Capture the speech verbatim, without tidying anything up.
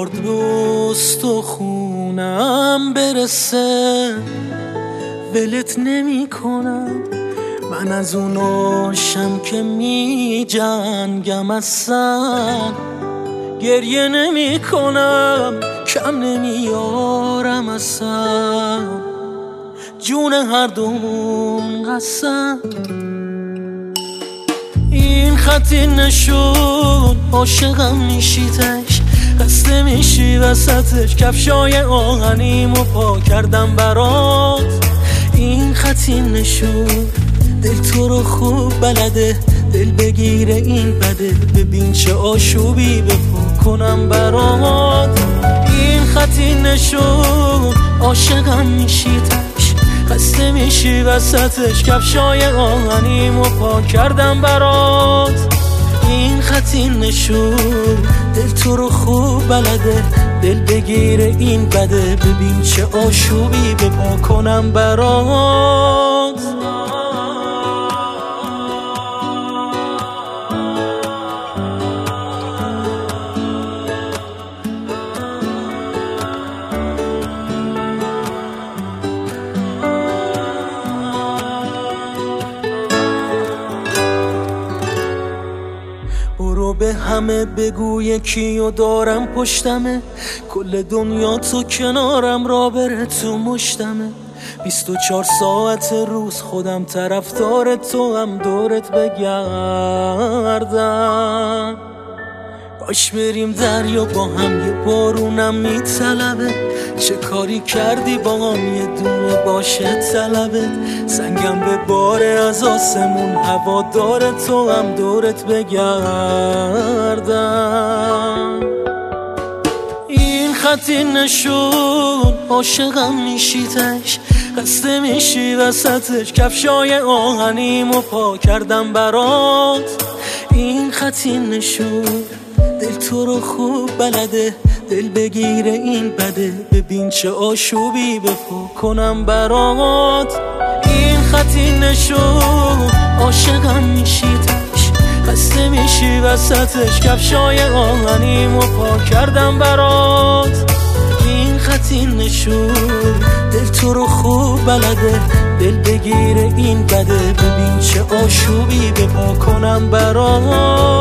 خورد به استخونم برسه ولت نمی کنم. من از اوناشم که می جنگم اصلا گریه نمی کنم، کم نمیارم اصلا جون هر دومون قسم. این خطی نشون عاشقم میشیتش، خسته میشی وسطش، کفشای آهنیمو پا کردم برات. این خطی نشون دل تو رو خوب بلده، دل بگیره این بده، ببین چه آشوبی به پا کنم برات. این خطی نشون عاشقم میشیتش، خسته میشی وسطش، کفشای آهنیمو پا کردم برات. این خطی نشون دل تو رو خوب بلده، دل بگیره این بده، ببین چه آشوبی به پا کنم برات. برو به همه بگو یکیو دارم پشتمه، کل دنیا تو کنارم را بره تو مشتمه. بیست و چهار ساعت روز خودم طرفدار تو هم دورت بگردم. باش بریم دریا با هم، یه بارونم میطلبه، چه کاری کردی با هم یه دونه باشه طلبت. سنگم به باره از آسمون، هوا داره تو هم دورت بگردم. این خطی نشون عاشقم میشیتش، خسته میشی وسطش، کفشای آهنیمو پا کردم برات. این خطی نشون دل تو رو خوب بلده، دل بگیره این بده، ببین چه آشوبی به پا کنم برات. این خطی نشون عاشقم میشیتش، خسته میشی وسطش، کفشای آهنیمو پا کردم برات. این خطی نشون دل تو رو خوب بلده، دل بگیره این بده، ببین چه آشوبی به پا کنم برات.